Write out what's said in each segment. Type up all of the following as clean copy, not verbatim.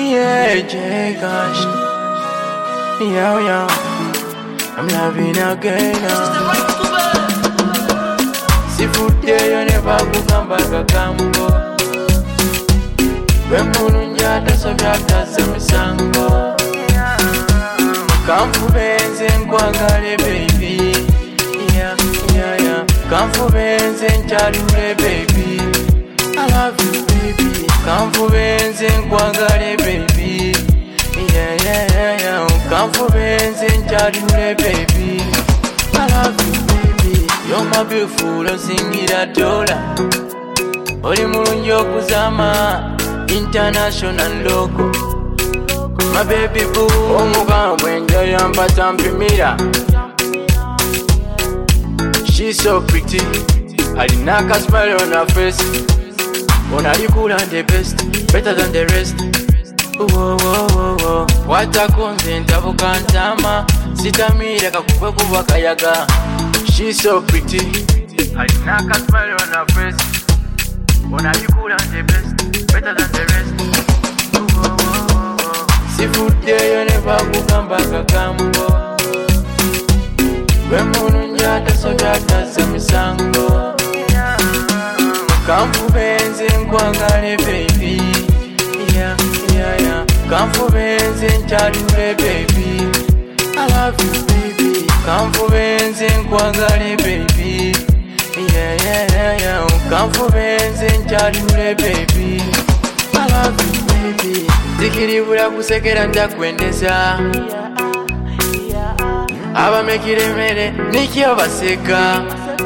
Yeah, J Gosh. Yo, yo. I'm loving again now. Sifuddeyo ne bagugamba kagambo. Bwemulunja tasobya tazza misango. Kanfubenze nkwagale baby. Yeah, yeah, yeah. Kanfubenze nkyalule baby. I love you baby. Kanfubenze nkwagale baby. Yeah, yeah, yeah, yeah. Kanfubenze nkyalule baby. I love you baby. You're my beautiful osingira dola. Oli mulungi okuzama international logo. My baby boo, omugambwe njayamba tampimira. She's so pretty, alina ka smile on her face. Onalikula the best, better than the rest. Whoa, whoa, whoa, whoa. Watakunze ntabuka ntama, sitamira kakukwe kuba kayaga. She's so pretty, alina ka smile on her face. Onalikula the best, better than the rest. Sifuddeyo ne bagugamba kagambo. Bwemulunja tasobya tazza misango. Kanfubenze nkwagale baby. Yeah, yeah, yeah. Kanfubenze nkyalule baby. I love you baby. Kanfubenze nkwagale baby. Yeah, yeah, yeah, yeah. Kanfubenze nkyalule baby. I love you baby. Zikiribula kusekera ntakwendeza. Abamekire emmere nikyo baseka.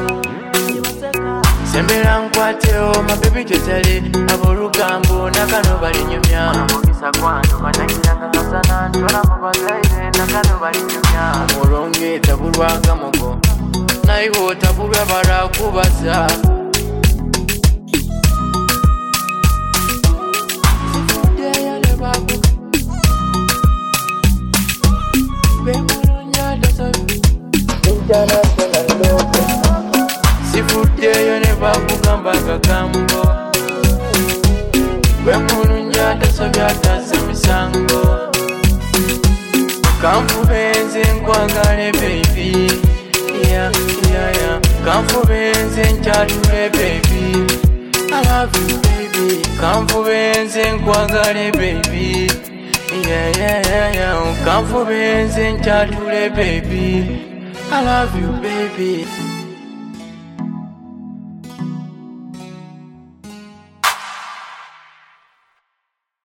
Sembera nkwateo mabebi gyotale ab'olugambo nakano balinyumya. Omulonge tabulwanga mugo naye tabulwa barakubaza. Sifuddeyo ne bagugamba kagambo. Bwemulunja tasobya tazza misango. Kanfubenze nkwagale baby. Yeah, yeah, yeah. Kanfubenze nkyalule baby. I love you baby. Kanfubenze nkwagale baby. Yeah, yeah, yeah, yeah. Kanfubenze nkyalule baby. I love you baby.